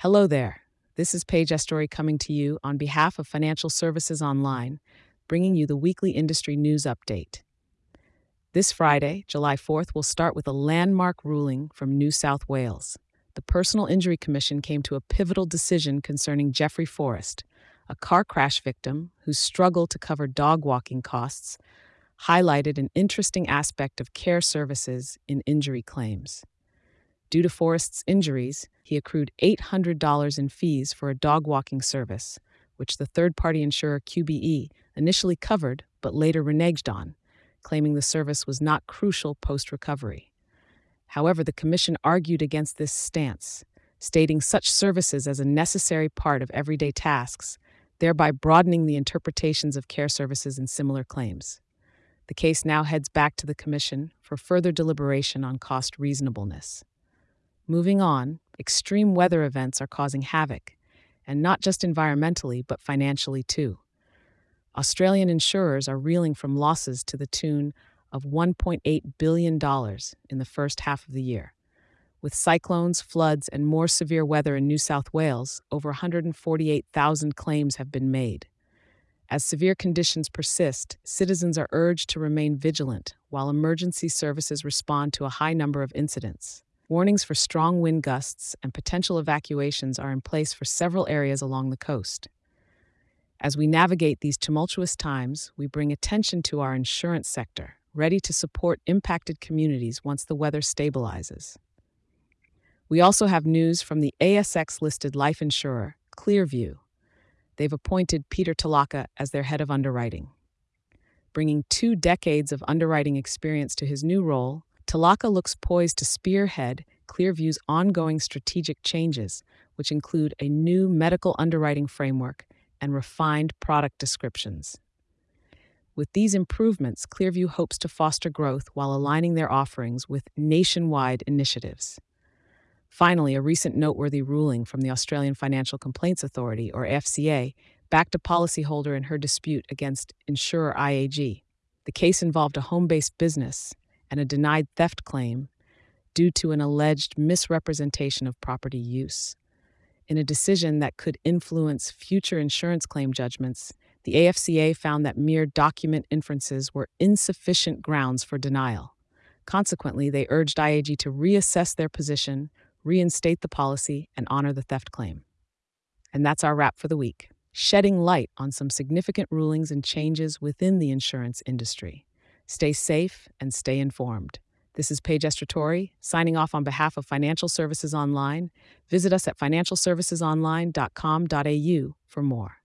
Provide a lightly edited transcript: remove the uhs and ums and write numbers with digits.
Hello there. This is Paige Estory coming to you on behalf of Financial Services Online, bringing you the weekly industry news update. This Friday, July 4th, will start with a landmark ruling from New South Wales. The Personal Injury Commission came to a pivotal decision concerning Jeffrey Forrest, a car crash victim whose struggle to cover dog walking costs highlighted an interesting aspect of care services in injury claims. Due to Forrest's injuries, he accrued $800 in fees for a dog walking service, which the third-party insurer QBE initially covered but later reneged on, claiming the service was not crucial post-recovery. However, the Commission argued against this stance, stating such services as a necessary part of everyday tasks, thereby broadening the interpretations of care services in similar claims. The case now heads back to the Commission for further deliberation on cost reasonableness. Moving on, extreme weather events are causing havoc, and not just environmentally, but financially too. Australian insurers are reeling from losses to the tune of $1.8 billion in the first half of the year. With cyclones, floods, and more severe weather in New South Wales, over 148,000 claims have been made. As severe conditions persist, citizens are urged to remain vigilant while emergency services respond to a high number of incidents. Warnings for strong wind gusts and potential evacuations are in place for several areas along the coast. As we navigate these tumultuous times, we bring attention to our insurance sector, ready to support impacted communities once the weather stabilizes. We also have news from the ASX-listed life insurer, Clearview. They've appointed Peter Talaka as their head of underwriting. Bringing 2 decades of underwriting experience to his new role, Talaka looks poised to spearhead Clearview's ongoing strategic changes, which include a new medical underwriting framework and refined product descriptions. With these improvements, Clearview hopes to foster growth while aligning their offerings with nationwide initiatives. Finally, a recent noteworthy ruling from the Australian Financial Complaints Authority, or AFCA, backed a policyholder in her dispute against insurer IAG. The case involved a home-based business and a denied theft claim due to an alleged misrepresentation of property use. In a decision that could influence future insurance claim judgments, the AFCA found that mere document inferences were insufficient grounds for denial. Consequently, they urged IAG to reassess their position, reinstate the policy, and honor the theft claim. And that's our wrap for the week, shedding light on some significant rulings and changes within the insurance industry. Stay safe and stay informed. This is Paige Estratori, signing off on behalf of Financial Services Online. Visit us at financialservicesonline.com.au for more.